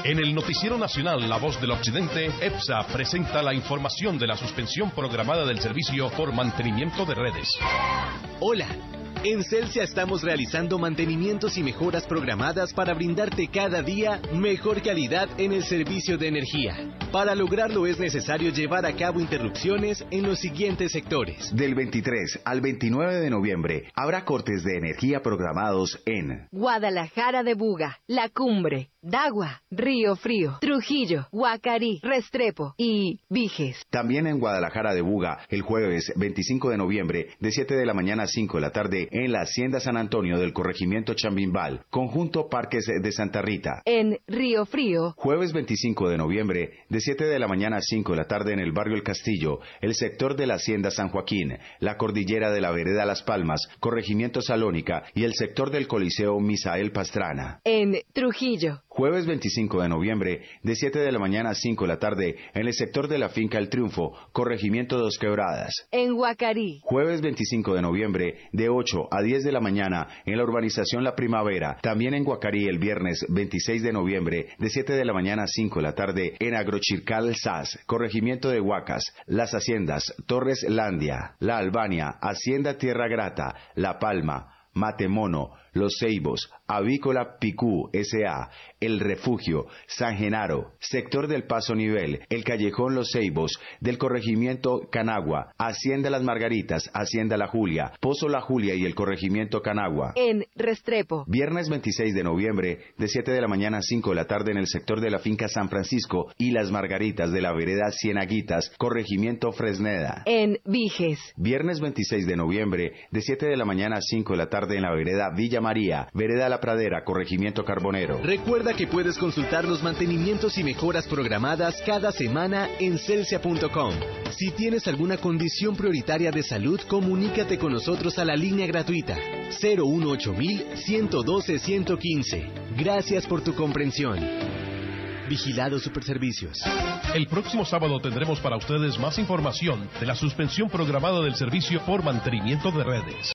En el Noticiero Nacional La Voz del Occidente, EPSA presenta la información de la suspensión programada del servicio por mantenimiento de redes. Hola. En Celsia estamos realizando mantenimientos y mejoras programadas para brindarte cada día mejor calidad en el servicio de energía. Para lograrlo es necesario llevar a cabo interrupciones en los siguientes sectores. Del 23 al 29 de noviembre habrá cortes de energía programados en Guadalajara de Buga, La Cumbre, Dagua, Río Frío, Trujillo, Huacarí, Restrepo y Viges. También en Guadalajara de Buga, el jueves 25 de noviembre, de 7 de la mañana a 5 de la tarde, en la Hacienda San Antonio del corregimiento Chambimbal, conjunto Parques de Santa Rita. En Río Frío, jueves 25 de noviembre, de 7 de la mañana a 5 de la tarde, en el barrio El Castillo, el sector de la Hacienda San Joaquín, la cordillera de la Vereda Las Palmas, corregimiento Salónica y el sector del Coliseo Misael Pastrana. En Trujillo, jueves 25 de noviembre, de 7 de la mañana a 5 de la tarde, en el sector de la Finca El Triunfo, corregimiento Dos Quebradas. En Huacarí, jueves 25 de noviembre, de 8 a 10 de la mañana, en la urbanización La Primavera. También en Huacarí, el viernes 26 de noviembre, de 7 de la mañana a 5 de la tarde, en Agrochircal SAS, corregimiento de Huacas, Las Haciendas, Torres Landia, La Albania, Hacienda Tierra Grata, La Palma, Matemono, Los Ceibos, Avícola Picú S.A., El Refugio, San Genaro, sector del Paso Nivel, el Callejón Los Ceibos, del corregimiento Canagua, Hacienda Las Margaritas, Hacienda La Julia, Pozo La Julia y el corregimiento Canagua. En Restrepo, viernes 26 de noviembre, de 7 de la mañana a 5 de la tarde, en el sector de la Finca San Francisco y Las Margaritas de la vereda Cienaguitas, corregimiento Fresneda. En Viges, viernes 26 de noviembre, de 7 de la mañana a 5 de la tarde, en la vereda Villa María, vereda La Pradera, corregimiento Carbonero. Recuerda que puedes consultar los mantenimientos y mejoras programadas cada semana en celsia.com. Si tienes alguna condición prioritaria de salud, comunícate con nosotros a la línea gratuita 018-112-115. Gracias por tu comprensión. Vigilado Superservicios. El próximo sábado tendremos para ustedes más información de la suspensión programada del servicio por mantenimiento de redes.